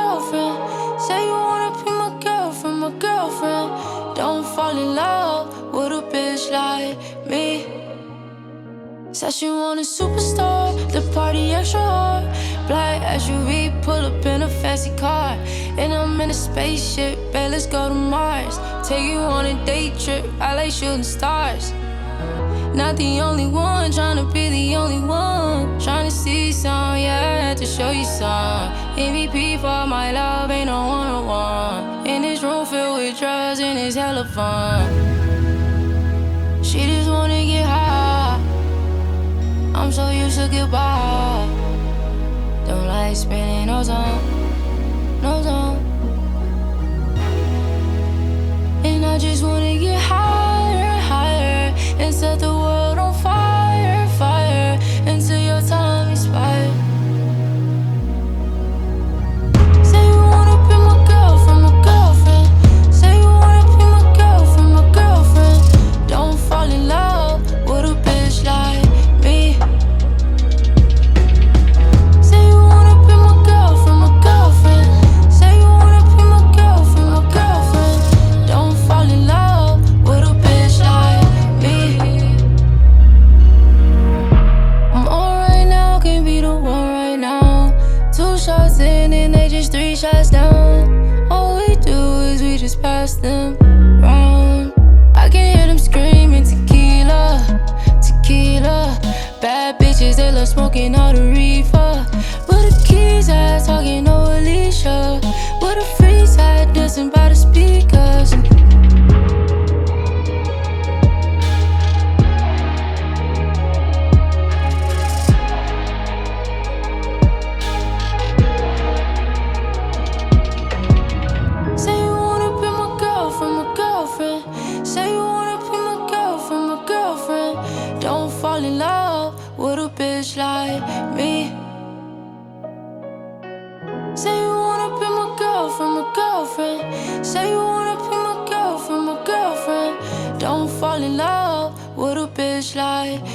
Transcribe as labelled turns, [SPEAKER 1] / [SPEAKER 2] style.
[SPEAKER 1] girlfriend. Say you wanna be my girlfriend, my girlfriend. Don't fall in love with a bitch like me. Said she want a superstar, the party extra hard. Black SUV, pull up in a fancy car. And I'm in a spaceship, bet let's go to Mars. Take you on a day trip, I like shooting stars. Not the only one, tryna be the only one. Tryna see some, yeah, I had to show you some. MVP for my love, ain't no one-on-one. In this room filled with drugs and it's hella fun. She just wanna get high, I'm so used to goodbye. Don't like spinning no zone, no zone. And I just wanna get higher, higher, and set the world on fire, fire, until your time expires. Say you wanna be my girlfriend, my girlfriend. Say you wanna be my girlfriend, my girlfriend. Don't fall in love with a bitch like me. Say you wanna be my girlfriend, my girlfriend. Say you wanna be my girlfriend, my girlfriend. Don't fall in love with a bitch like me. I'm on right now, can't be the one right now. 2 shots in and they just 3 shots down. All we do is we just pass them round. I can hear them screaming tequila, tequila. Bad bitches, they love smoking all the reefer. Where the keys at, talking no Alicia. Where the freaks at, dancing by the speakers. Say you wanna be my girlfriend, my girlfriend. Say you wanna be my girlfriend, my girlfriend. Don't fall in love with a bitch like me. Say you wanna be my girlfriend, my girlfriend. Say you wanna be my girlfriend, my girlfriend. Don't fall in love with a bitch like